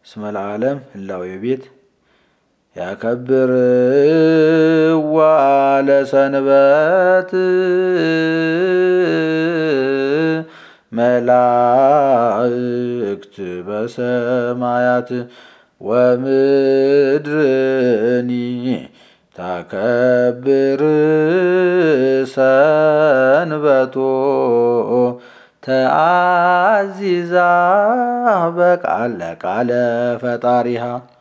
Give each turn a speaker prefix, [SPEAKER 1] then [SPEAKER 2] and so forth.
[SPEAKER 1] እስመ ለዓለም ህላዌ ቤት ያከብርዋ ለሰንበት መላእክት በሰማያት ወምድርኒ ታከብር ሰንበቶ ተአዚዛ በቃለ ፈጣሪሃ